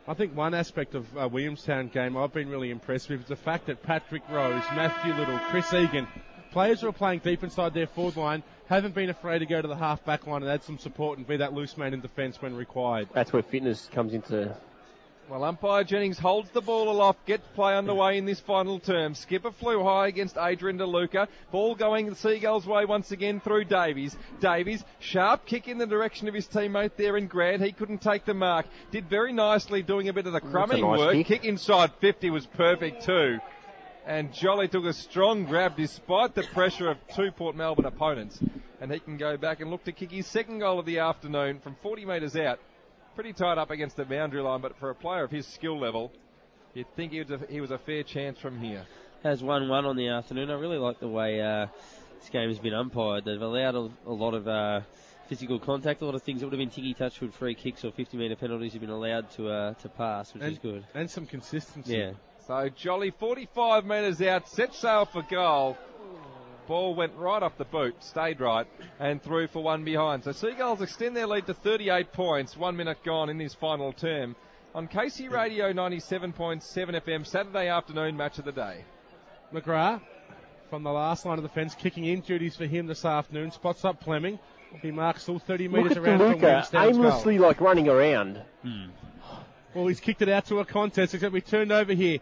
I think one aspect of Williamstown game I've been really impressed with is the fact that Patrick Rose, Matthew Little, Chris Egan, players who are playing deep inside their forward line, haven't been afraid to go to the half-back line and add some support and be that loose man in defence when required. That's where fitness comes into. Well, umpire Jennings holds the ball aloft, gets play underway in this final term. Skipper flew high against Adrian DeLuca. Ball going the Seagulls' way once again through Davies. Davies, sharp kick in the direction of his teammate there in Grant. He couldn't take the mark. Did very nicely doing a bit of the crumbing work. Kick inside 50 was perfect too. And Jolly took a strong grab despite the pressure of two Port Melbourne opponents. And he can go back and look to kick his second goal of the afternoon from 40 metres out. Pretty tight up against the boundary line, but for a player of his skill level, you'd think he was a fair chance from here. Has 1-1 on the afternoon. I really like the way this game has been umpired. They've allowed a lot of physical contact, a lot of things that would have been ticky-touch with free kicks or 50-metre penalties have been allowed to pass, which is good. And some consistency. Yeah. So Jolly, 45 metres out, set sail for goal. Ball went right off the boot, stayed right, and through for one behind. So Seagulls extend their lead to 38 points, 1 minute gone in this final term. On KC Radio 97.7 FM, Saturday afternoon match of the day. McGrath, from the last line of defence, kicking in duties for him this afternoon, spots up Fleming. He marks all 30 metres around from Williamstown's aimlessly goal. like running around. Well, he's kicked it out to a contest, except we turned over here.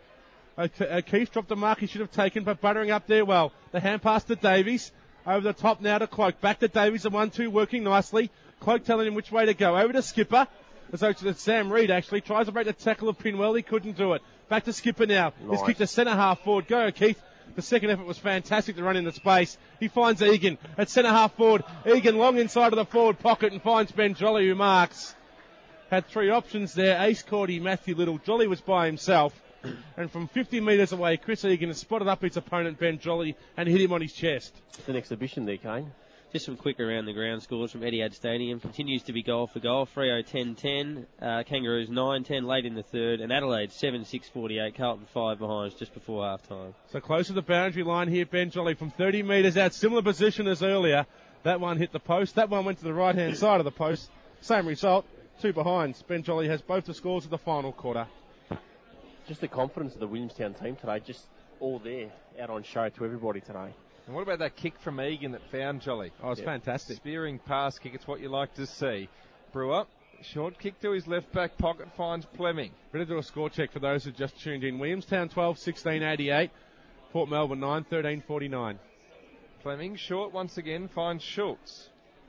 Keith dropped the mark he should have taken, but buttering up there well. The hand pass to Davies. Over the top now to Cloak. Back to Davies, the 1-2 working nicely. Cloak telling him which way to go. Over to Skipper. As though to Sam Reid actually. Tries to break the tackle of Pinwell. He couldn't do it. Back to Skipper now. Nice. He's kicked the centre half forward. Go, Keith. The second effort was fantastic to run into space. He finds Egan at centre half forward. Egan long inside of the forward pocket and finds Ben Jolly who marks. Had three options there. Ace Cordy, Matthew Little. Jolly was by himself. And from 50 metres away, Chris Egan has spotted up his opponent, Ben Jolly, and hit him on his chest. It's an exhibition there, Kane. Just some quick around the ground scores from Etihad Stadium. Continues to be goal for goal. Freo 10-10, Kangaroos 9-10 late in the third, and Adelaide 7-6-48. Carlton 5 behind just before half time. So close to the boundary line here, Ben Jolly from 30 metres out. Similar position as earlier. That one hit the post. That one went to the right-hand side of the post. Same result. Two behinds. Ben Jolly has both the scores of the final quarter. Just the confidence of the Williamstown team today, just all there, out on show to everybody today. And what about that kick from Egan that found Jolly? Oh, it's fantastic. Spearing pass kick, it's what you like to see. Brewer, short kick to his left back pocket, finds Fleming. Better do a score check for those who just tuned in. Williamstown 12-16-88, Port Melbourne 9-13-49. Fleming, short once again, finds Schultz.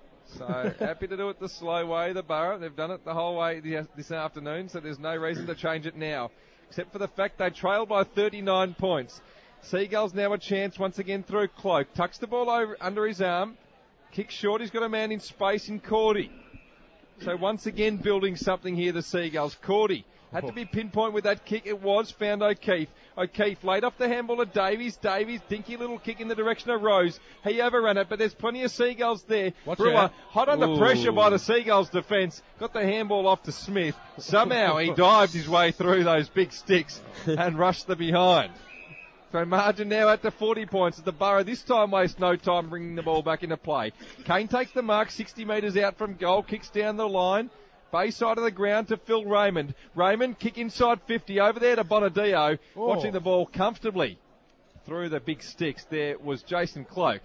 So happy to do it the slow way, the Borough. They've done it the whole way this afternoon, so there's no reason to change it now, except for the fact they trail by 39 points. Seagulls now a chance once again through Cloak. Tucks the ball over under his arm. Kicks short. He's got a man in space in Cordy. So once again building something here, the Seagulls. Cordy had to be pinpoint with that kick. It was. Found O'Keefe. O'Keefe laid off the handball to Davies. Davies, dinky little kick in the direction of Rose. He overran it, but there's plenty of Seagulls there. Brewer, hot under pressure by the Seagulls defence. Got the handball off to Smith. Somehow he dived his way through those big sticks and rushed the behind. So margin now at the 40 points as the Borough this time waste no time bringing the ball back into play. Kane takes the mark 60 metres out from goal, kicks down the line. Bay side of the ground to Phil Raymond. Raymond kick inside 50 over there to Bonadio. Watching the ball comfortably through the big sticks. There was Jason Cloak.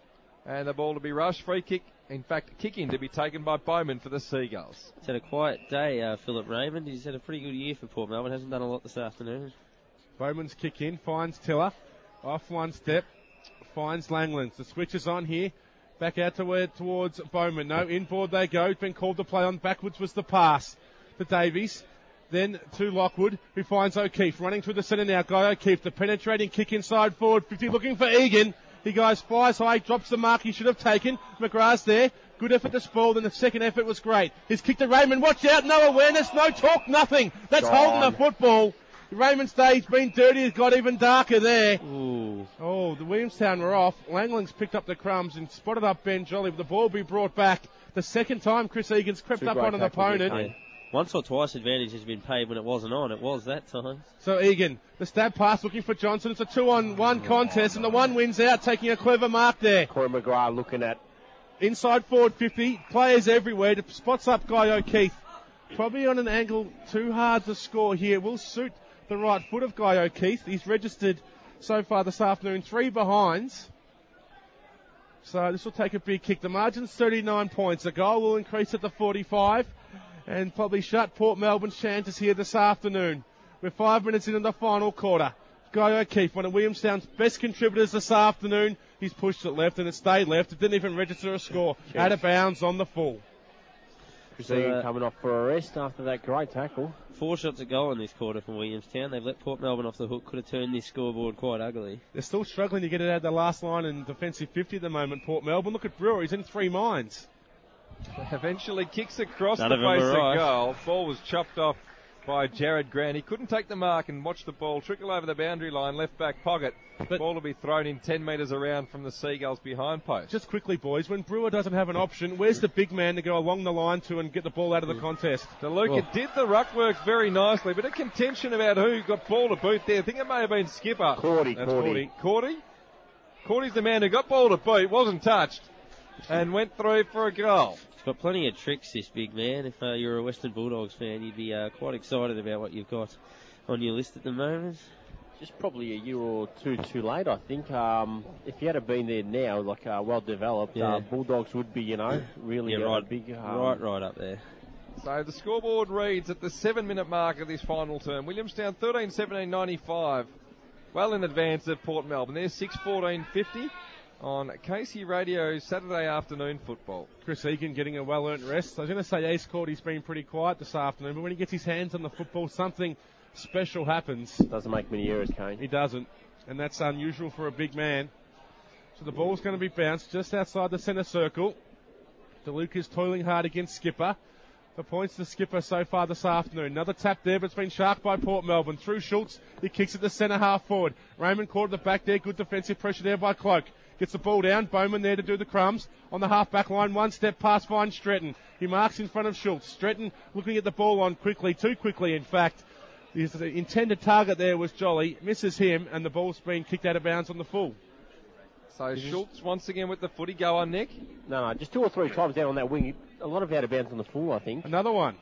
And the ball to be rushed. Free kick. In fact, kick in to be taken by Bowman for the Seagulls. He's had a quiet day, Philip Raymond. He's had a pretty good year for Port Melbourne. Hasn't done a lot this afternoon. Bowman's kick in, finds Tiller. Off one step, finds Langlands. The switch is on here. Back out towards Bowman. No, inboard they go. It's been called to play on. Backwards was the pass to Davies. Then to Lockwood, who finds O'Keefe. Running through the centre now. Guy O'Keefe. The penetrating kick inside forward. 50 looking for Egan. He goes, fires high, drops the mark he should have taken. McGrath's there. Good effort to spoil, and the second effort was great. His kick to Raymond. Watch out. No awareness, no talk, nothing. That's holding the football. Raymond's day's been dirty. It's got even darker there. Ooh. Oh, the Williamstown were off. Langland's picked up the crumbs and spotted up Ben Jolly. The ball be brought back. The second time Chris Egan's crept up on an opponent. Yeah. Once or twice advantage has been paid when it wasn't on. It was that time. So Egan, the stab pass looking for Johnson. It's a 2-on-1 contest and the one wins out, taking a clever mark there. Corey McGrath looking at inside forward 50. Players everywhere. Spots up Guy O'Keefe. probably on an angle too hard to score here. Will suit the right foot of Guy O'Keefe. He's registered so far this afternoon 3 behinds. So this will take a big kick. The margin's 39 points. The goal will increase it to 45 and probably shut Port Melbourne's chances here this afternoon. We're 5 minutes into the final quarter. Guy O'Keefe, one of Williamstown's best contributors this afternoon. He's pushed it left and it stayed left. It didn't even register a score. Out of bounds on the full. Chris Egan coming off for a rest after that great tackle. 4 shots a goal in this quarter from Williamstown. They've let Port Melbourne off the hook. Could have turned this scoreboard quite ugly. They're still struggling to get it out of the last line in defensive 50 at the moment, Port Melbourne. Look at Brewer. He's in 3 minds. Eventually kicks across None the of them face are right. of goal. Ball was chopped off by Jared Grant. He couldn't take the mark and watch the ball trickle over the boundary line, left back pocket. But ball will be thrown in 10 metres around from the Seagulls behind post. just quickly, boys, when Brewer doesn't have an option, where's the big man to go along the line to and get the ball out of the contest? DeLuca did the ruck work very nicely, but a contention about who got ball to boot there. I think it may have been Skipper. Cordy. Cordy's the man who got ball to boot, wasn't touched, and went through for a goal. He's got plenty of tricks, this big man. If you're a Western Bulldogs fan, you'd be quite excited about what you've got on your list at the moment. Just probably a year or two too late, I think. If he had been there now, like well developed, Bulldogs would be, really right, big. Right up there. So the scoreboard reads at the 7-minute mark of this final term. Williamstown 13-17-95. Well in advance of Port Melbourne. There's 6:14:50 on KC Radio's Saturday afternoon football. Chris Egan getting a well-earned rest. I was going to say Ace Cordy's been pretty quiet this afternoon, but when he gets his hands on the football, something special happens. Doesn't make many errors, Kane. He doesn't, and that's unusual for a big man. So the ball's going to be bounced just outside the centre circle. DeLuca's toiling hard against Skipper. The points to Skipper so far this afternoon. Another tap there, but it's been sharked by Port Melbourne. Through Schultz, he kicks it to centre half forward. Raymond caught at the back there. Good defensive pressure there by Cloak. Gets the ball down. Bowman there to do the crumbs. On the half-back line, 1 step past finds Stretton. He marks in front of Schultz. Stretton looking at the ball on quickly, too quickly in fact. His intended target there was Jolly. Misses him, and the ball's been kicked out of bounds on the full. So Schultz once again with the footy. Go on, Nick. No, just 2 or 3 times down on that wing. A lot of out of bounds on the full, I think. Another one.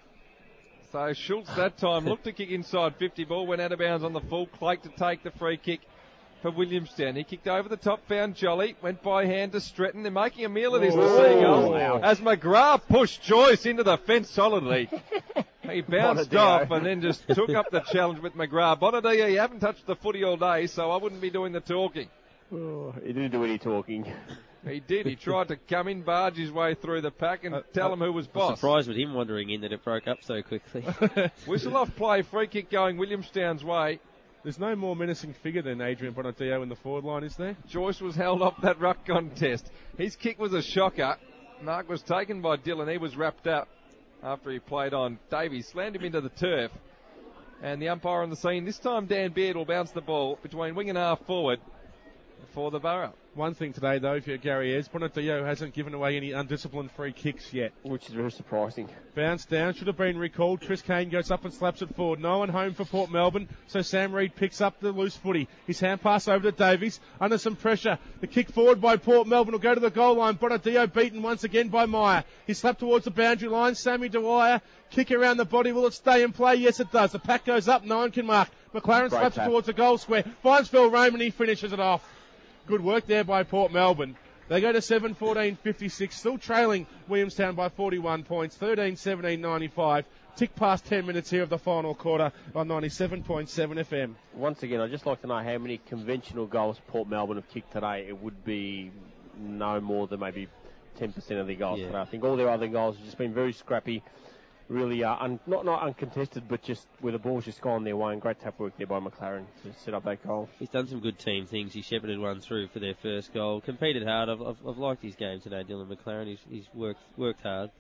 So Schultz that time looked to kick inside 50. Ball went out of bounds on the full. Clake to take the free kick for Williamstown. He kicked over the top, found Jolly, went by hand to Stretton. They're making a meal of this, the Seagulls, as McGrath pushed Joyce into the fence solidly. He bounced off and then just took up the challenge with McGrath. Bonadio, you haven't touched the footy all day, so I wouldn't be doing the talking. He didn't do any talking. He did. He tried to come in, barge his way through the pack and tell him who was boss. Surprised with him wandering in that it broke up so quickly. Whistle off play, free kick going Williamstown's way. There's no more menacing figure than Adrian Bonadio in the forward line, is there? Joyce was held off that ruck contest. His kick was a shocker. Mark was taken by Dillon. He was wrapped up after he played on. Davies slammed him into the turf. And the umpire on the scene, this time Dan Beard will bounce the ball between wing and half forward for the Borough. One thing today, though, if you're Gary Ayres, Bonadio hasn't given away any undisciplined free kicks yet. Which is very surprising. Bounce down, should have been recalled. Chris Kane goes up and slaps it forward. No one home for Port Melbourne, so Sam Reid picks up the loose footy. His hand pass over to Davies, under some pressure. The kick forward by Port Melbourne will go to the goal line. Bonadio beaten once again by Meyer. He's slapped towards the boundary line. Sammy Dwyer, kick around the body. Will it stay in play? Yes, it does. The pack goes up, no one can mark. McLaren slaps it towards the goal square. Finds Phil Raymond, he finishes it off. Good work there by Port Melbourne. They go to 7:14:56, still trailing Williamstown by 41 points, 13-17-95. Tick past 10 minutes here of the final quarter on 97.7 FM. Once again, I'd just like to know how many conventional goals Port Melbourne have kicked today. It would be no more than maybe 10% of their goals today. I think all their other goals have just been very scrappy. Really, not uncontested, but just where the ball's just gone their way. And great tap work there by McLaren to set up that goal. He's done some good team things. He shepherded one through for their first goal. Competed hard. I've liked his game today, Dylan McLaren. He's worked hard.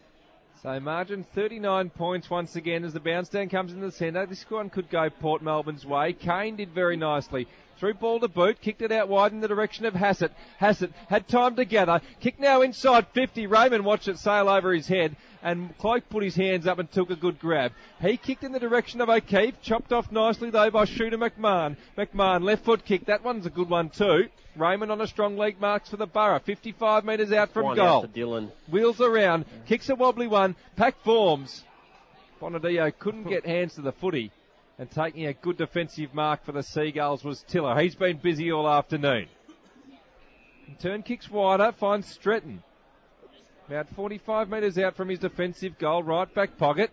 So margin 39 points once again as the bounce down comes in the centre. This one could go Port Melbourne's way. Kane did very nicely. Through ball to boot, kicked it out wide in the direction of Hassett. Hassett had time to gather. Kick now inside 50. Raymond watched it sail over his head, and Cloak put his hands up and took a good grab. He kicked in the direction of O'Keefe, chopped off nicely though by shooter McMahon. McMahon, left foot kick. That one's a good one too. Raymond on a strong leg marks for the Borough. 55 metres out from goal. Out to Dillon. Wheels around, kicks a wobbly one. Pack forms. Bonadio couldn't get hands to the footy, and taking a good defensive mark for the Seagulls was Tiller. He's been busy all afternoon. Turn kicks wider, finds Stretton. About 45 metres out from his defensive goal, right back pocket.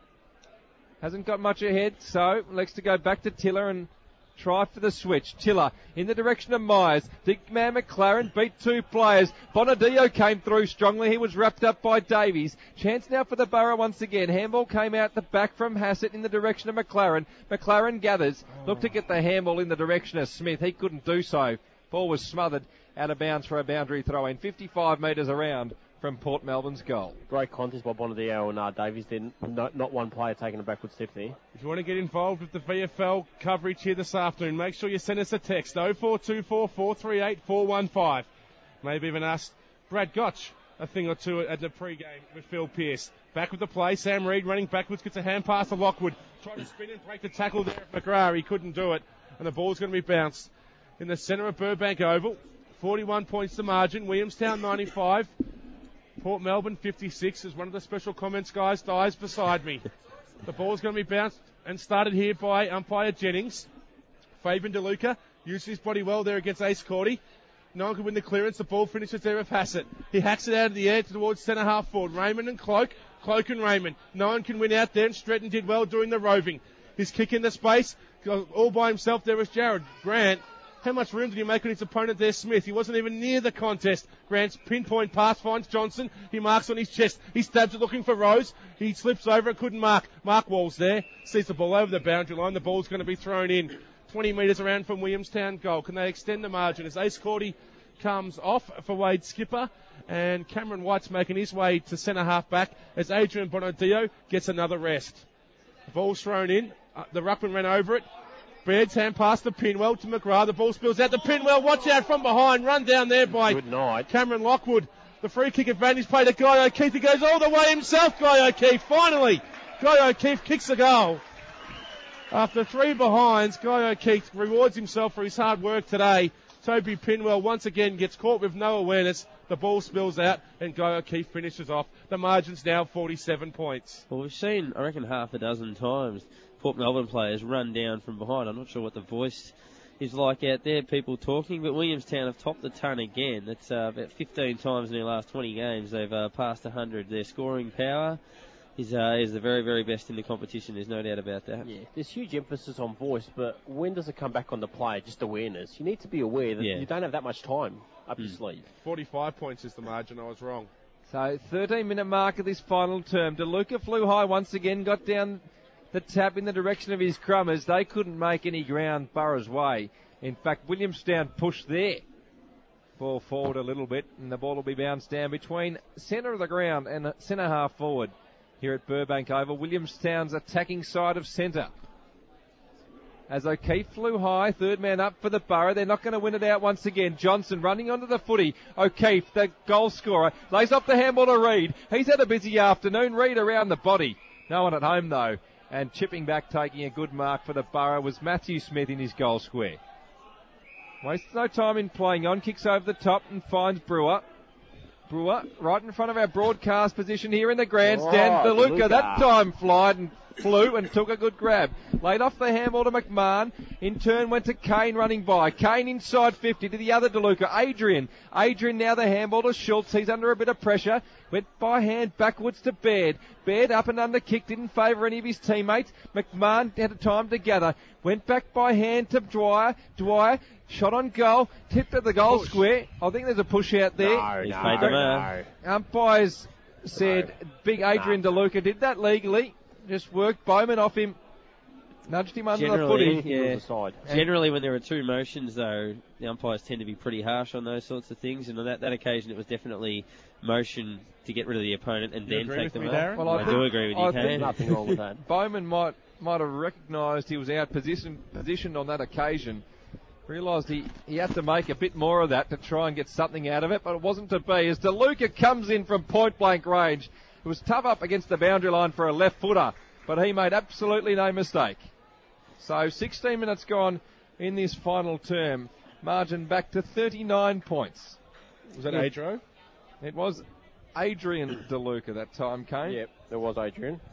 Hasn't got much ahead, so elects to go back to Tiller and try for the switch. Tiller in the direction of Myers. Big man McLaren beat 2 players. Bonadio came through strongly. He was wrapped up by Davies. Chance now for the Borough once again. Handball came out the back from Hassett in the direction of McLaren. McLaren gathers. Looked to get the handball in the direction of Smith. He couldn't do so. Ball was smothered out of bounds for a boundary throw in. 55 metres around from Port Melbourne's goal. Great contest by Bonadio and Davies. Then not one player taking a backward step there. If you want to get involved with the VFL coverage here this afternoon, make sure you send us a text 0424 438 415. Maybe even ask Brad Gotch a thing or two at the pre-game with Phil Pearce. Back with the play, Sam Reid running backwards, gets a hand pass to Lockwood. Tried to spin and break the tackle there at McGrath. He couldn't do it, and the ball's going to be bounced in the centre of Burbank Oval. 41 points the margin. Williamstown 95. Port Melbourne 56, as one of the special comments guys dies beside me. The ball's going to be bounced and started here by umpire Jennings. Fabian DeLuca used his body well there against Ace Cordy. No one can win the clearance. The ball finishes there with Hassett. He hacks it out of the air towards centre half forward. Raymond and Cloak. Cloak and Raymond. No one can win out there, and Stretton did well doing the roving. His kick in the space. All by himself there was Jared Grant. How much room did he make on his opponent there, Smith? He wasn't even near the contest. Grant's pinpoint pass finds Johnson. He marks on his chest. He stabs it looking for Rose. He slips over it, couldn't mark. Mark Walls there. Sees the ball over the boundary line. The ball's going to be thrown in. 20 metres around from Williamstown goal. Can they extend the margin as Ace Cordy comes off for Wade Skipper, and Cameron White's making his way to centre half back as Adrian Bonadio gets another rest. The ball's thrown in. The ruckman ran over it. Baird's hand pass to Pinwell to McGrath. The ball spills out to Pinwell. Watch out from behind. Run down there by Cameron Lockwood. The free kick advantage play to Guy O'Keefe. He goes all the way himself, Guy O'Keefe. Finally, Guy O'Keefe kicks a goal. After 3 behinds, Guy O'Keefe rewards himself for his hard work today. Toby Pinwell once again gets caught with no awareness. The ball spills out and Guy O'Keefe finishes off. The margin's now 47 points. Well, we've seen, I reckon, half a dozen times Port Melbourne players run down from behind. I'm not sure what the voice is like out there, people talking, but Williamstown have topped the ton again. That's about 15 times in their last 20 games they've passed 100. Their scoring power is the very, very best in the competition. There's no doubt about that. Yeah, there's huge emphasis on voice, but when does it come back on the play? Just awareness. You need to be aware that you don't have that much time up your sleeve. 45 points is the margin. I was wrong. So 13-minute mark of this final term. DeLuca flew high once again, got down the tap in the direction of his crummers. They couldn't make any ground Borough's way. In fact, Williamstown pushed there. Ball forward a little bit, and the ball will be bounced down between centre of the ground and centre half forward here at Burbank Oval. Williamstown's attacking side of centre. As O'Keefe flew high, third man up for the Borough. They're not going to win it out once again. Johnson running onto the footy. O'Keefe, the goal scorer, lays off the handball to Reid. He's had a busy afternoon. Reid around the body. No one at home, though. And chipping back, taking a good mark for the Borough, was Matthew Smith in his goal square. Wastes no time in playing on. Kicks over the top and finds Brewer. Brewer, right in front of our broadcast position here in the grandstand. DeLuca that time flew and took a good grab. Laid off the handball to McMahon. In turn went to Kane running by. Kane inside 50 to the other DeLuca. Adrian now the handball to Schultz. He's under a bit of pressure. Went by hand backwards to Baird. Baird up and under kick. Didn't favour any of his teammates. McMahon had a time to gather. Went back by hand to Dwyer. Dwyer shot on goal. Tipped at the goal square. I think there's a push out there. No. Umpires said big Adrian DeLuca did that legally. Just worked Bowman off him. Nudged him under the footy. Yeah. Generally, when there are two motions, though, the umpires tend to be pretty harsh on those sorts of things. And on that occasion, it was definitely motion to get rid of the opponent and then take them out. Well, I do agree with you, Kane. Nothing wrong with that. Bowman might have recognised he was out positioned on that occasion. Realised he had to make a bit more of that to try and get something out of it, but it wasn't to be. As DeLuca comes in from point-blank range, it was tough up against the boundary line for a left footer, but he made absolutely no mistake. So 16 minutes gone in this final term. Margin back to 39 points. Was that It was Adrian DeLuca that time, Kane. Yep, there was Adrian.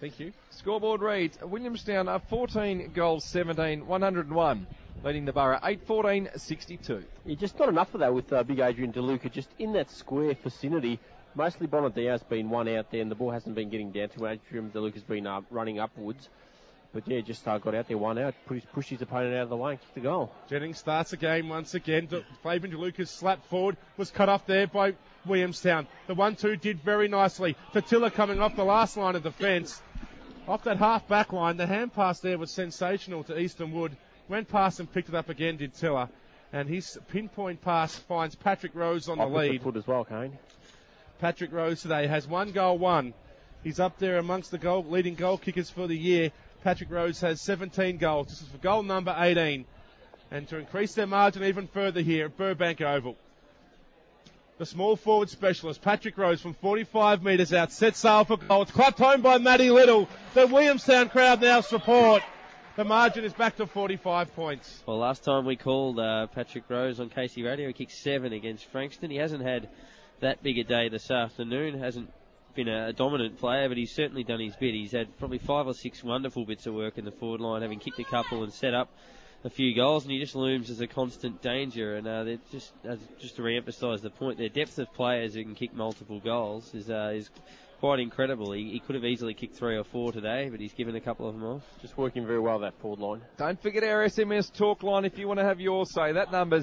Thank you. Scoreboard reads, Williamstown are 14 goals, 17, 101. Leading the Borough 8-14-62. Yeah, just not enough of that with big Adrian DeLuca, just in that square vicinity. Mostly Bonadia's been one out there, and the ball hasn't been getting down to Adrian DeLuca's been running upwards. But yeah, just got out there, one out, pushed his opponent out of the way and kicked the goal. Jennings starts the game once again. Fabian DeLuca's slap forward was cut off there by Williamstown. The 1-2 did very nicely. Fatilla coming off the last line of defence. Off that half-back line, the hand pass there was sensational to Easton Wood. Went past and picked it up again, did Tiller. And his pinpoint pass finds Patrick Rose on the lead. The foot as well, Kane. Patrick Rose today has 1 goal, 1. He's up there amongst the leading goal kickers for the year. Patrick Rose has 17 goals. This is for goal number 18. And to increase their margin even further here at Burbank Oval, the small forward specialist, Patrick Rose, from 45 metres out, sets sail for goal. It's clapped home by Matty Little. The Williamstown crowd now support. The margin is back to 45 points. Well, last time we called Patrick Rose on Casey Radio, he kicked 7 against Frankston. He hasn't had that big a day this afternoon. Hasn't been a dominant player, but he's certainly done his bit. He's had probably 5 or 6 wonderful bits of work in the forward line, having kicked a couple and set up a few goals, and he just looms as a constant danger. And they're just to re-emphasise the point, their depth of players who can kick multiple goals is quite incredible. He could have easily kicked 3 or 4 today, but he's given a couple of them off. Just working very well, that forward line. Don't forget our SMS talk line if you want to have your say. That number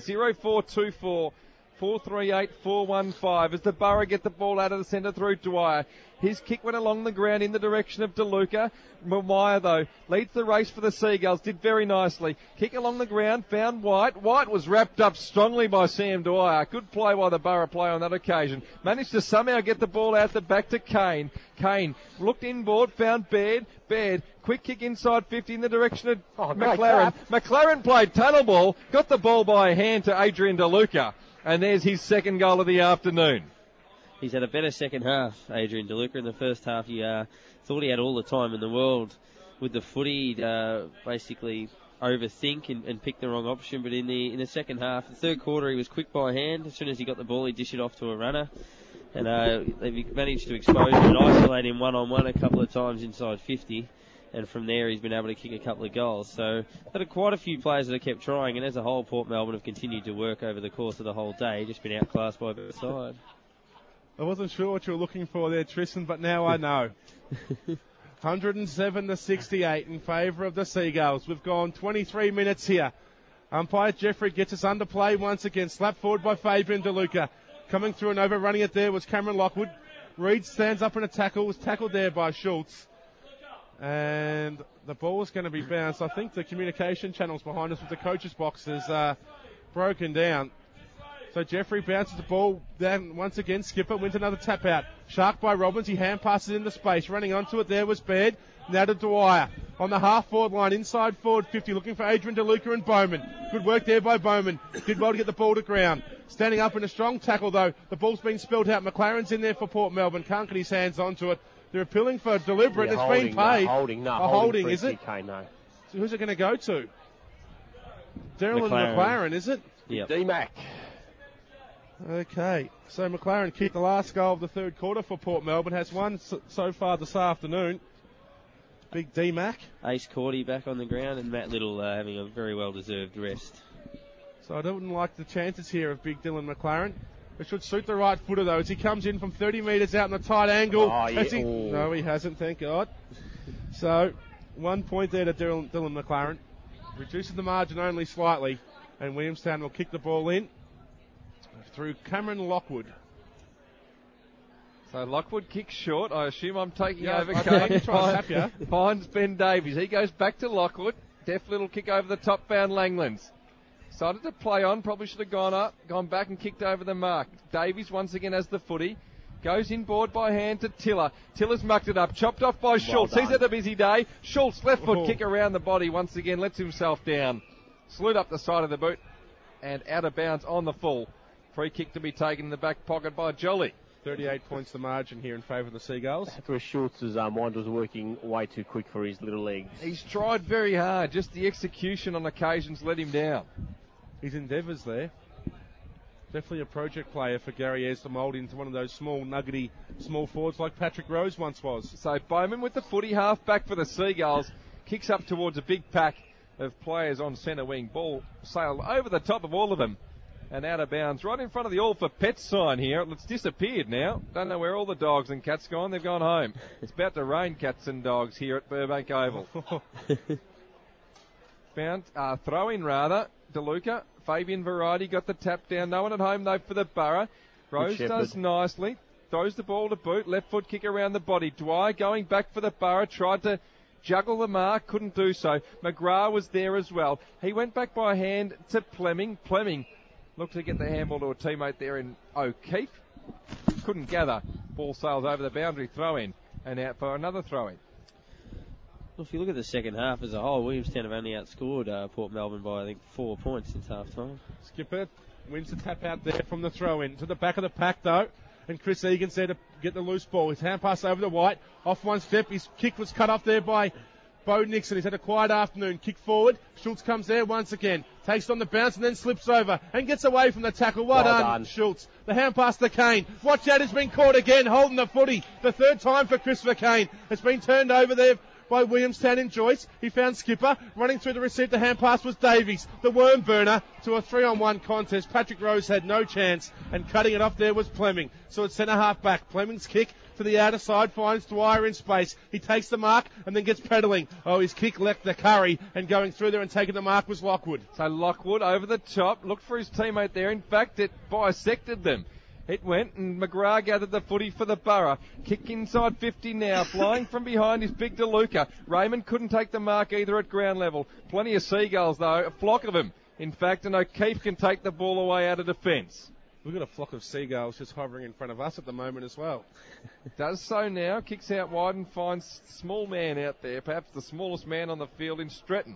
0424 438 415 as the Borough get the ball out of the centre through Dwyer. His kick went along the ground in the direction of DeLuca. Meyer, though, leads the race for the Seagulls. Did very nicely. Kick along the ground, found White. White was wrapped up strongly by Sam Dwyer. Good play by the Borough player on that occasion. Managed to somehow get the ball out the back to Kane. Kane looked inboard, found Baird. Baird, quick kick inside 50 in the direction of McLaren. McLaren played tunnel ball, got the ball by hand to Adrian DeLuca. And there's his second goal of the afternoon. He's had a better second half, Adrian DeLuca. In the first half, he thought he had all the time in the world with the footy. He'd basically overthink and pick the wrong option. But in the second half, the third quarter, he was quick by hand. As soon as he got the ball, he'd dish it off to a runner. And they managed to expose him and isolate him one-on-one a couple of times inside 50. And from there, he's been able to kick a couple of goals. So there are quite a few players that have kept trying, and as a whole, Port Melbourne have continued to work over the course of the whole day, just been outclassed by both sides. I wasn't sure what you were looking for there, Tristan, but now I know. 107-68 in favour of the Seagulls. We've gone 23 minutes here. Umpire Jeffrey gets us under play once again. Slapped forward by Fabian DeLuca. Coming through and overrunning it there was Cameron Lockwood. Reed stands up in a tackle, was tackled there by Schultz. And the ball is going to be bounced. I think the communication channels behind us with the coach's box is broken down. So Jeffrey bounces the ball down once again. Skipper wins another tap out. Shark by Robbins. He hand passes into space. Running onto it there was Baird. Now to Dwyer. On the half forward line, inside forward 50, looking for Adrian DeLuca and Bowman. Good work there by Bowman. Did well to get the ball to ground. Standing up in a strong tackle though. The ball's been spilled out. McLaren's in there for Port Melbourne. Can't get his hands onto it. They're appealing for deliberate. Yeah, it's been paid. Holding, is it? No. So who's it going to go to? Daryl and McLaren, is it? Yep. D-Mac. Okay. So McLaren kicked the last goal of the third quarter for Port Melbourne. Has one so far this afternoon. Big D-Mac. Ace Cordy back on the ground and Matt Little having a very well-deserved rest. So I don't like the chances here of Big Dylan McLaren. It should suit the right footer, though, as he comes in from 30 metres out in a tight angle. Oh, yeah. No, he hasn't, thank God. So, 1 point there to Dylan McLaren. Reduces the margin only slightly. And Williamstown will kick the ball in through Cameron Lockwood. So Lockwood kicks short. I assume I'm taking over. Finds Ben Davies. He goes back to Lockwood. Deft little kick over the top, found Langlands. Decided to play on, probably should have gone back and kicked over the mark. Davies once again has the footy. Goes inboard by hand to Tiller. Tiller's mucked it up, chopped off by Schultz. He's had a busy day. Schultz, left foot kick around the body once again, lets himself down. Slewed up the side of the boot and out of bounds on the full. Free kick to be taken in the back pocket by Jolly. 38 points the margin here in favour of the Seagulls. That's where Schultz's mind was working way too quick for his little legs. He's tried very hard, just the execution on occasions let him down. His endeavours there. Definitely a project player for Gary Ayres to mould into one of those small, nuggety, small forwards like Patrick Rose once was. So Bowman with the footy, half back for the Seagulls, kicks up towards a big pack of players on centre wing. Ball sailed over the top of all of them and out of bounds, right in front of the All for Pets sign here. It's disappeared now. Don't know where all the dogs and cats gone. They've gone home. It's about to rain cats and dogs here at Burbank Oval. Found throw-in rather. DeLuca, Fabian Variety got the tap down. No one at home though for the Borough. Rose does nicely. Throws the ball to boot. Left foot kick around the body. Dwyer going back for the Borough. Tried to juggle the mark. Couldn't do so. McGrath was there as well. He went back by hand to Fleming. Fleming looked to get the handball to a teammate there in O'Keefe. Couldn't gather. Ball sails over the boundary. Throw in. And out for another throw in. Well, if you look at the second half as a whole, Williamstown have only outscored Port Melbourne by, I think, 4 points since half time. Skipper wins the tap out there from the throw-in. To the back of the pack, though. And Chris Egan's there to get the loose ball. His hand pass over the White. Off one step. His kick was cut off there by Bo Nixon. He's had a quiet afternoon. Kick forward. Schultz comes there once again. Takes it on the bounce and then slips over and gets away from the tackle. Well done, Schultz. The hand pass to Kane. Watch out, it's been caught again, holding the footy. The third time for Christopher Kane. It's been turned over there by Williamstown and Joyce. He found Skipper. Running through the receipt, the hand pass was Davies. The worm burner to a 3-on-1 contest. Patrick Rose had no chance, and cutting it off there was Fleming. So it's centre half back. Fleming's kick to the outer side finds Dwyer in space. He takes the mark and then gets pedalling. Oh, his kick left the curry, and going through there and taking the mark was Lockwood. So Lockwood over the top, looked for his teammate there. In fact, it bisected them. It went, and McGrath gathered the footy for the Borough. Kick inside 50 now. Flying from behind is Big DeLuca. Raymond couldn't take the mark either at ground level. Plenty of Seagulls, though. A flock of them, in fact, and O'Keefe can take the ball away out of defence. We've got a flock of seagulls just hovering in front of us at the moment as well. Does so now. Kicks out wide and finds small man out there. Perhaps the smallest man on the field in Stretton.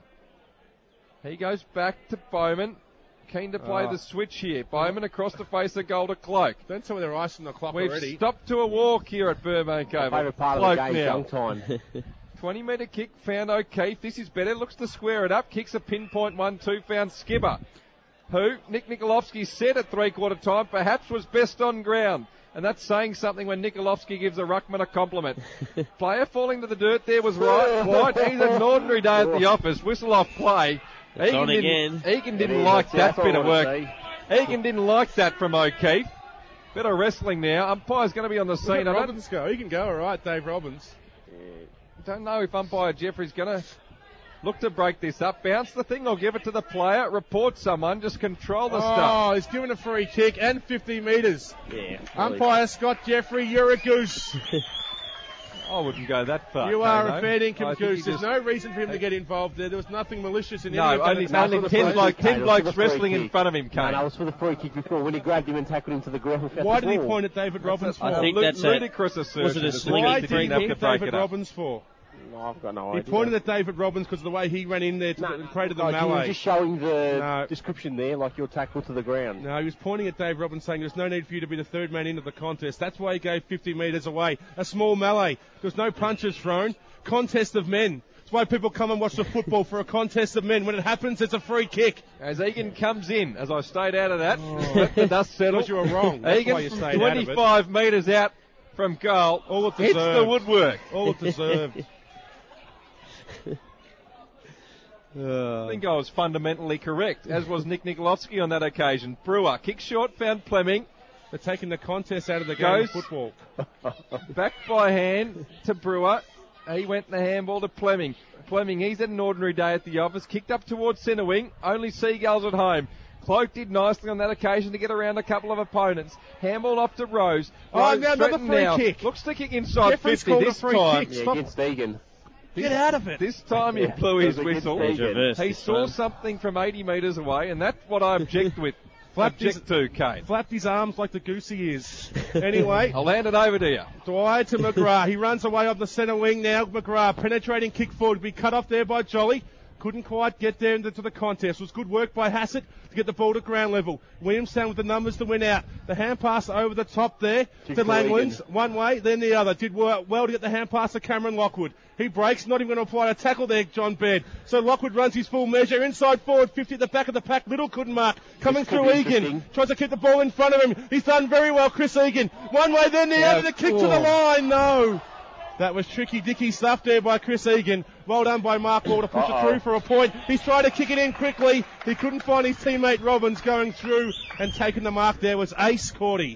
He goes back to Bowman. Keen to play the switch here. Bowman across the face of goal to Cloak. Don't tell me they're icing the clock We've already. Stopped to a walk here at Burbank Oval. Favourite part Cloak of the game, now. young time. 20-metre kick, found O'Keefe. This is better. Looks to square it up. Kicks a pinpoint 1-2, found Skipper. Who, Nick Nikolovsky said at three-quarter time, perhaps was best on ground. And that's saying something when Nikolovsky gives a ruckman a compliment. Player falling to the dirt there was right. White, he's an ordinary day at the office. Whistle off play. Egan didn't like that bit of work. Egan didn't like that from O'Keefe. Bit of wrestling now. Umpire's going to be on the scene. Robbins go. He can go all right, Dave Robbins. Don't know if umpire Jeffrey's going to look to break this up. Bounce the thing or give it to the player. Report someone. Just control the stuff. Oh, he's given a free kick and 50 metres. Yeah. Umpire Scott Jeffrey, you're a goose. I wouldn't go that far. You are a fair income goose. There's no reason for him to get involved there. There was nothing malicious in any of that. Only 10 blokes wrestling in front of him, Kane. No, it was for the free kick before when he grabbed him and tackled him to the ground. Why did he point at David Robbins for? I think that's ludicrous assertion. Was it a sling? Why did he point at David Robbins for? No, I've got no idea. He pointed at David Robbins because of the way he ran in there and created the You melee. were just showing the description there, like your tackle to the ground. No, he was pointing at Dave Robbins saying there's no need for you to be the third man into the contest. That's why he gave 50 metres away. A small melee. There's no punches thrown. Contest of men. That's why people come and watch the football for a contest of men. When it happens, it's a free kick. As Egan comes in, as I stayed out of that, let the dust settle. Because you were wrong. That's Egan why you from stayed 25 metres out from goal. All it hits deserved. the woodwork. All it deserved. I think I was fundamentally correct, as was Nick Nikolovsky on that occasion. Brewer, kick short, found Fleming. They're taking the contest out of the game of football. Back by hand to Brewer. He went in the handball to Fleming. Fleming, he's had an ordinary day at the office. Kicked up towards centre wing. Only Seagulls at home. Cloak did nicely on that occasion to get around a couple of opponents. Handball off to Rose. Oh, now another free kick. Looks to kick inside Jeffrey's 50 this time. Yeah, against Egan. Get out of it. This time he blew his whistle. He saw time. something from 80 metres away, and that's what I object with. Object to, Kane. Flapped his arms like the goose he is. Anyway, I'll hand it over to you. Dwyer to McGrath. He runs away up the centre wing now. McGrath penetrating kick forward. Be cut off there by Jolly. Couldn't quite get there into the contest. It was good work by Hassett to get the ball to ground level. Williamstown with the numbers to win out. The hand pass over the top there to Langlands. One way, then the other. Did well to get the hand pass to Cameron Lockwood. He breaks, not even going to apply a tackle there, John Baird. So Lockwood runs his full measure. Inside forward, 50 at the back of the pack. Little couldn't mark. Coming through Egan. Tries to keep the ball in front of him. He's done very well, Chris Egan. One way, then the other. The kick to the line. No. That was tricky dicky stuff there by Chris Egan. Well done by Mark Wall to push it through for a point. He's trying to kick it in quickly. He couldn't find his teammate Robbins going through, and taking the mark there was Ace Cordy.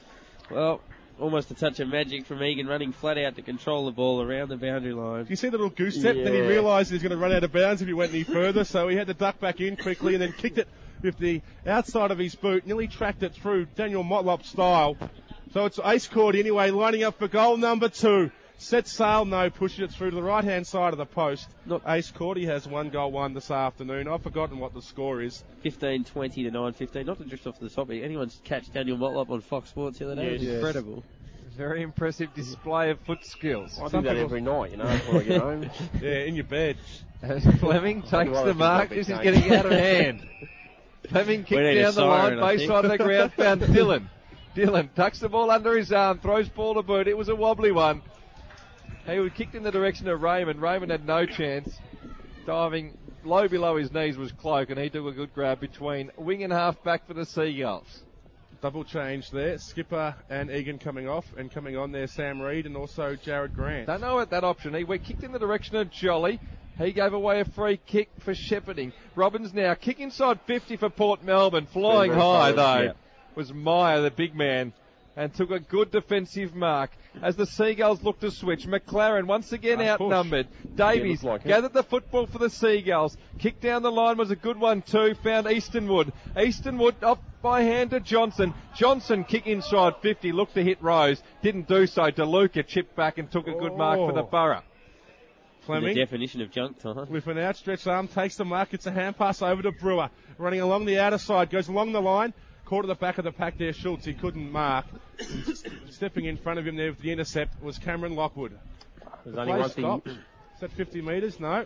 Well, almost a touch of magic from Egan, running flat out to control the ball around the boundary line. You see the little goose step? Yeah. Then he realised he was going to run out of bounds if he went any further, so he had to duck back in quickly and then kicked it with the outside of his boot, nearly tracked it through Daniel Motlop style. So it's Ace Cordy anyway, lining up for goal number 2. Set sail, no, pushing it through to the right-hand side of the post. Ace Cordy has 1 goal 1 this afternoon. I've forgotten what the score is. 15-20 to 9-15. Not to drift off the topic. Anyone's catch Daniel Motlop on Fox Sports the other day? Yes. Incredible. Very impressive display of foot skills. I do that every night, before I get home. Yeah, in your bed. As Fleming takes the mark, this is getting out of hand. Fleming kicked down the line, base side of the ground, found Dylan. Dylan tucks the ball under his arm, throws ball to boot. It was a wobbly one. He was kicked in the direction of Raymond. Raymond had no chance. Diving low below his knees was Cloak, and he took a good grab between wing and half back for the Seagulls. Double change there. Skipper and Egan coming off, and coming on there Sam Reid and also Jared Grant. Don't know what that option. He went kicked in the direction of Jolly. He gave away a free kick for shepherding. Robbins now kick inside 50 for Port Melbourne. Flying high though was Meyer, the big man, and took a good defensive mark as the Seagulls look to switch. McLaren once again outnumbered. Davies gathered the football for the Seagulls. Kick down the line was a good one too. Found Eastonwood. Eastonwood off by hand to Johnson. Johnson kick inside 50. Looked to hit Rose. Didn't do so. DeLuca chipped back and took a good mark for the Borough. Fleming, the definition of junk time. With an outstretched arm, takes the mark. It's a hand pass over to Brewer. Running along the outer side. Goes along the line. Caught at the back of the pack there, Schultz. He couldn't mark. Stepping in front of him there with the intercept was Cameron Lockwood. There's only one thing. Is that 50 metres? No.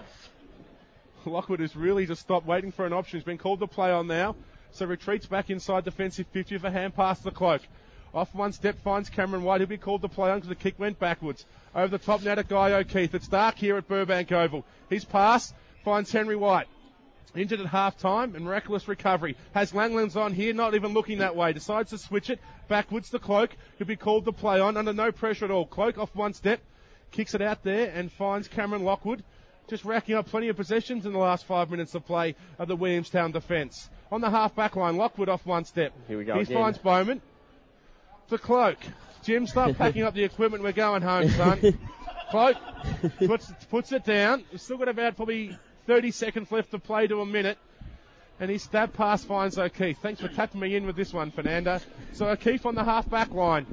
Lockwood has really just stopped waiting for an option. He's been called to play on now. So retreats back inside defensive 50 for hand pass the Cloak. Off one step, finds Cameron White. He'll be called to play on because the kick went backwards. Over the top now to Guy O'Keefe. It's dark here at Burbank Oval. His pass finds Henry White. Injured at half-time, and miraculous recovery. Has Langlands on here, not even looking that way. Decides to switch it backwards to Cloak. He'll be called to play on under no pressure at all. Cloak off one step, kicks it out there and finds Cameron Lockwood. Just racking up plenty of possessions in the last 5 minutes of play of the Williamstown defence. On the half-back line, Lockwood off one step. Here we go. He finds Bowman to Cloak. Jim, start packing up the equipment. We're going home, son. Cloak puts it down. We've still got about probably 30 seconds left to play to a minute. And his stab pass finds O'Keefe. Thanks for tapping me in with this one, Fernando. So O'Keefe on the half-back line.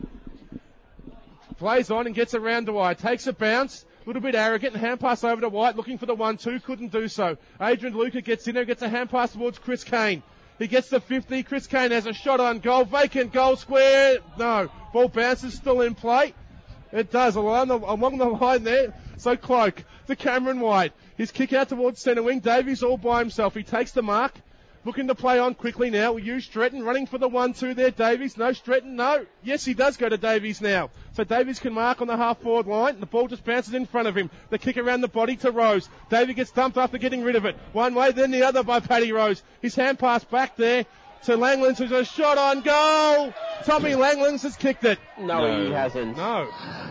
Plays on and gets around to White. Takes a bounce. A little bit arrogant. Hand pass over to White. Looking for the 1-2. Couldn't do so. Adrian Luca gets in there. Gets a hand pass towards Chris Kane. He gets the 50. Chris Kane has a shot on goal. Vacant goal square. No. Ball bounces still in play. It does. Along the line there. So Cloak to Cameron White. His kick out towards centre wing. Davies all by himself. He takes the mark. Looking to play on quickly now. We use Stretton running for the 1-2 there. Davies. No, Stretton. No. Yes, he does go to Davies now. So Davies can mark on the half-forward line. The ball just bounces in front of him. The kick around the body to Rose. Davies gets dumped after getting rid of it. One way, then the other by Paddy Rose. His hand pass back there to Langlands, who's a shot on goal. Tommy Langlands has kicked it. No, he hasn't. No.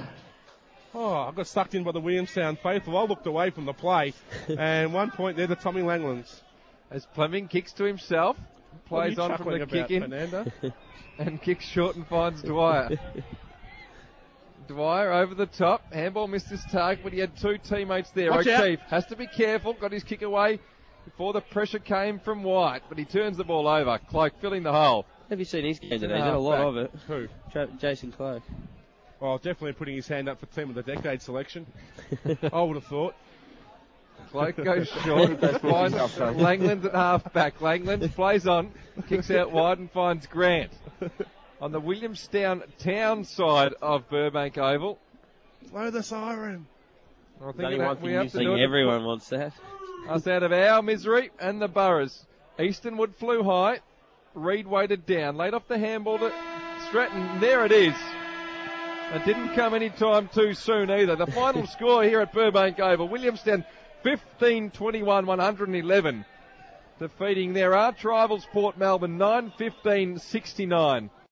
Oh, I got sucked in by the Williamstown faithful. I looked away from the play. And 1 point there to Tommy Langlands. As Fleming kicks to himself, plays on from the kick in, and kicks short and finds Dwyer. Dwyer over the top. Handball missed his target, but he had two teammates there. Watch O'Keefe out. has to be careful. Got his kick away before the pressure came from White, but he turns the ball over. Cloak filling the hole. Have you seen his game today? He's had a lot of it. Who? Jason Cloak. Well, definitely putting his hand up for Team of the Decade selection. I would have thought. Cloak goes short, finds Langlands at half-back. Langlands plays on, kicks out wide and finds Grant. On the Williamstown town side of Burbank Oval. Blow the siren. I think we have to do it. Everyone wants that. us out of our misery and the Boroughs. Eastonwood flew high. Reed waited down. Laid off the handball to Stratton. There it is. It didn't come any time too soon either. The final score here at Burbank Oval. Williamstown 15-21, 111. Defeating their arch rivals Port Melbourne 9-15-69.